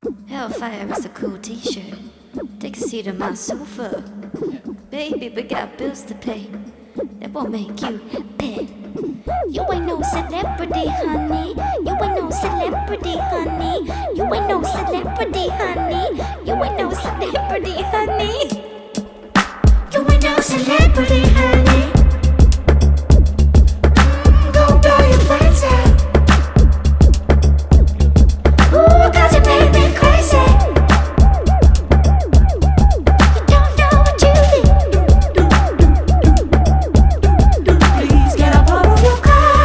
Hellfire is a cool t-shirt. Take a seat on my sofa. Baby, we got bills to pay. That won't make you happy. You ain't no celebrity, honey. You ain't no celebrity, honey. You ain't no celebrity, honey. You ain't no celebrity, honey. You ain't no celebrity, honey. Go blow your brains out. Ooh, 'cause you made me crazy. You don't know what you did. Please get up out of your car.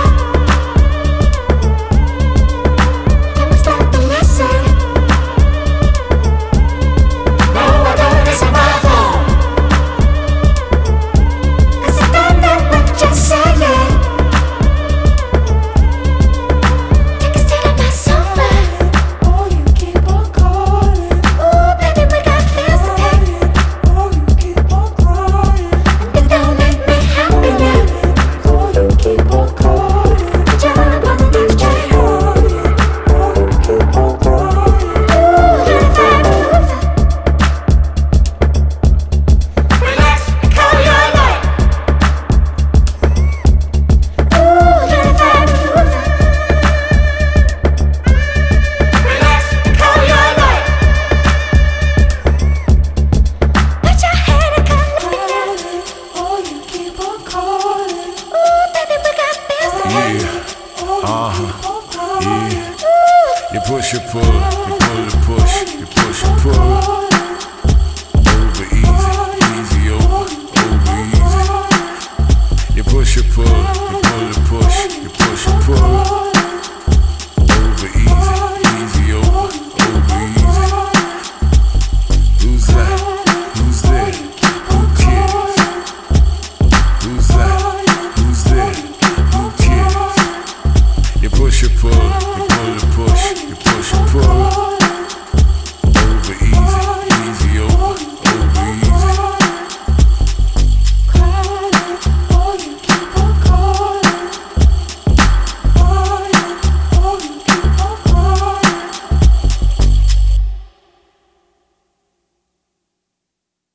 Can we start the lesson? No, I don't listen my phone. 'Cause I don't know what you're saying. Take a seat on my sofa. Oh, you keep on calling. Ooh, baby, we got bills to pay. Oh, you keep on crying. And it don't make me happy now. Oh, you keep on calling. But you're on the next train. Oh, you keep on crying. Ooh, you're the fire mover. Relax and call your lawyer. Ooh, you're the fire mover. Relax and call your lawyer. Put your head and come let me down. Oh, you keep on calling. Ooh, baby, we got bills to pay. Oh, you keep on crying. You push, you pull, you pull, you push, you push, you pull.